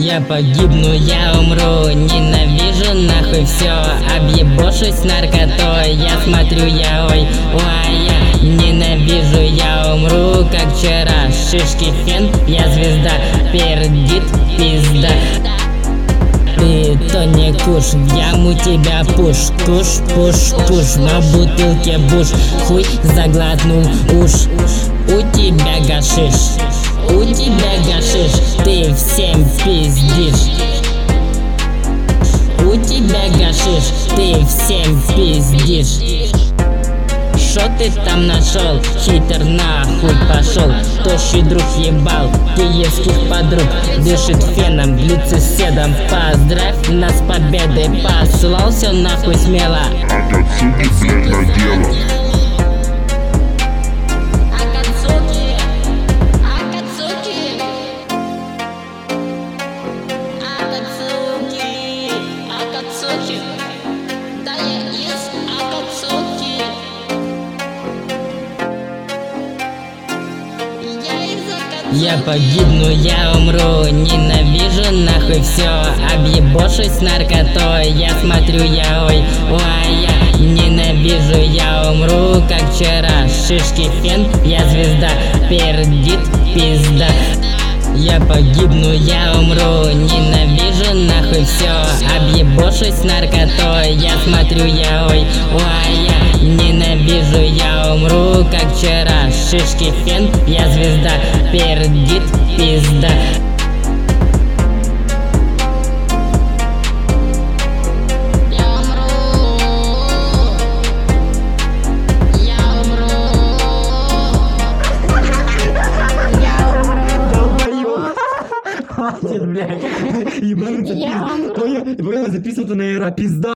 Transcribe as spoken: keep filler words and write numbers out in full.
Я погибну, я умру, ненавижу нахуй все. Объебошусь наркотой, я смотрю, я ой, ой, я ненавижу, я умру, как вчера. Шишки фен, я звезда, пердит пизда. Ты то не куш, в яму тебя пуш, куш, пуш, пуш, на бутылке буш, хуй заглотнул уж. У тебя гашиш, у тебя гашиш, ты всем пиздишь. У тебя гашиш, ты всем пиздишь. Шо ты там нашел? Хитер нахуй пошел. Тощий друг ебал киевских подруг, дышит феном, глицеседом. Поздравь нас с победой, посылал все нахуй смело. Акацуки, блядь, на дело. Я погибну, я умру, ненавижу нахуй все. Объебошусь наркотой, я смотрю, я ой, ой, я ненавижу, я умру, как вчера. Шишки фен, я звезда, пердит пизда. Я погибну, я умру, ненавижу нахуй все. Объебошусь наркотой, я смотрю, я ой, ой, я ненавижу, я умру, как вчера. Шишки фен, я звезда, пердит пизда. Хватит, блядь. Ебануться, пизда. Понял? Записываться на эра, пизда.